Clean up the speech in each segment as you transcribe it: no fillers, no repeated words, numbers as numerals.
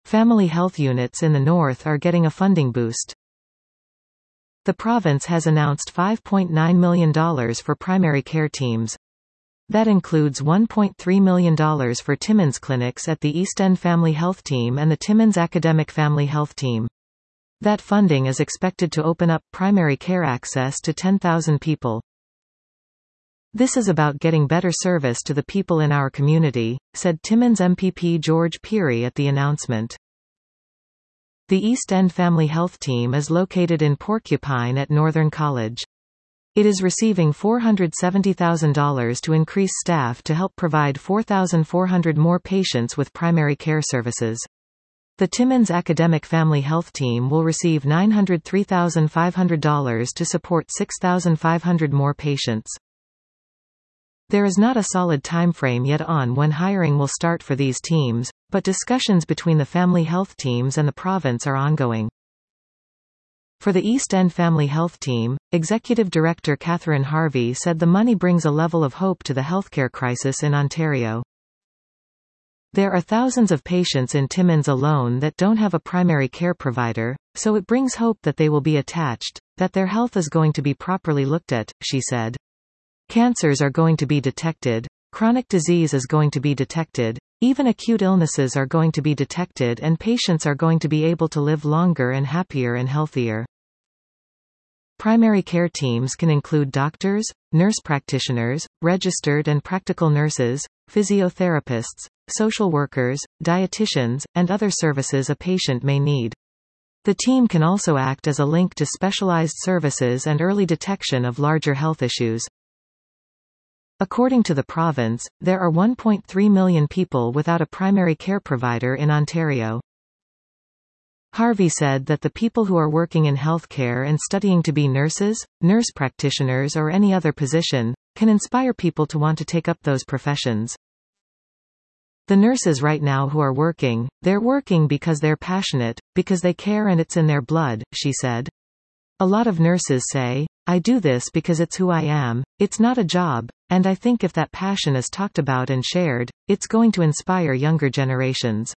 Family health units in the north are getting a funding boost. The province has announced $5.9 million for primary care teams. That includes $1.3 million for Timmins clinics at the East End Family Health Team and the Timmins Academic Family Health Team. That funding is expected to open up primary care access to 10,000 people. This is about getting better service to the people in our community, said Timmins MPP George Peary at the announcement. The East End Family Health Team is located in Porcupine at Northern College. It is receiving $470,000 to increase staff to help provide 4,400 more patients with primary care services. The Timmins Academic Family Health Team will receive $903,500 to support 6,500 more patients. There is not a solid timeframe yet on when hiring will start for these teams, but discussions between the family health teams and the province are ongoing. For the East End Family Health Team, Executive Director Catherine Harvey said the money brings a level of hope to the healthcare crisis in Ontario. There are thousands of patients in Timmins alone that don't have a primary care provider, so it brings hope that they will be attached, that their health is going to be properly looked at, she said. Cancers are going to be detected, chronic disease is going to be detected, even acute illnesses are going to be detected, and patients are going to be able to live longer and happier and healthier. Primary care teams can include doctors, nurse practitioners, registered and practical nurses, physiotherapists, social workers, dietitians, and other services a patient may need. The team can also act as a link to specialized services and early detection of larger health issues. According to the province, there are 1.3 million people without a primary care provider in Ontario. Harvey said that the people who are working in healthcare and studying to be nurses, nurse practitioners or any other position, can inspire people to want to take up those professions. The nurses right now who are working, they're working because they're passionate, because they care and it's in their blood, she said. A lot of nurses say, I do this because it's who I am, it's not a job, and I think if that passion is talked about and shared, it's going to inspire younger generations.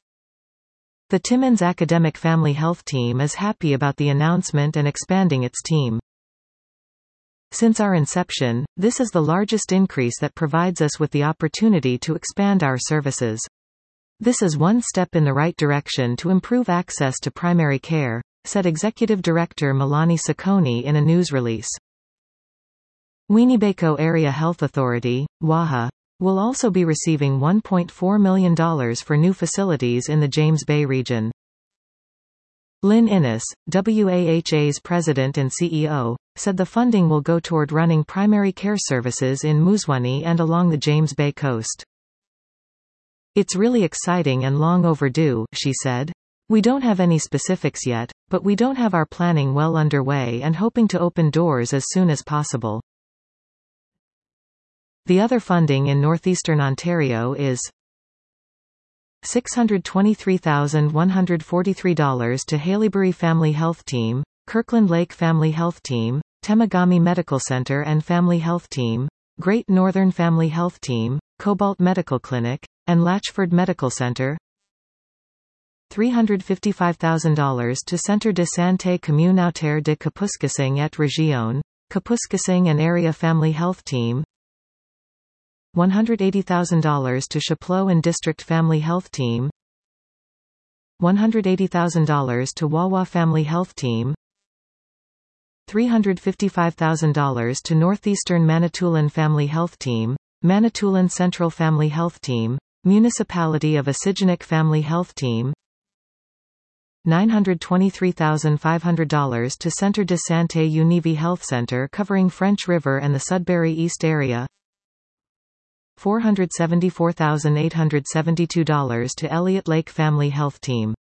The Timmins Academic Family Health Team is happy about the announcement and expanding its team. Since our inception, this is the largest increase that provides us with the opportunity to expand our services. This is one step in the right direction to improve access to primary care, said Executive Director Melanie Sacconi in a news release. Weeneebayko Area Health Authority, WAHA, will also be receiving $1.4 million for new facilities in the James Bay region. Lynn Innes, WAHA's president and CEO, said the funding will go toward running primary care services in Moosonee and along the James Bay coast. It's really exciting and long overdue, she said. We don't have any specifics yet, but we don't have our planning well underway and hoping to open doors as soon as possible. The other funding in northeastern Ontario is $623,143 to Haileybury Family Health Team, Kirkland Lake Family Health Team, Temagami Medical Center and Family Health Team, Great Northern Family Health Team, Cobalt Medical Clinic, and Latchford Medical Center. $355,000 to Centre de Santé Communautaire de Kapuskasing et Région, Kapuskasing and Area Family Health Team. $180,000 to Chapleau and District Family Health Team. $180,000 to Wawa Family Health Team. $355,000 to Northeastern Manitoulin Family Health Team, Manitoulin Central Family Health Team, Municipality of Asiginak Family Health Team. $923,500 to Centre de Santé Univi Health Centre covering French River and the Sudbury East area. $474,872 to Elliott Lake Family Health Team.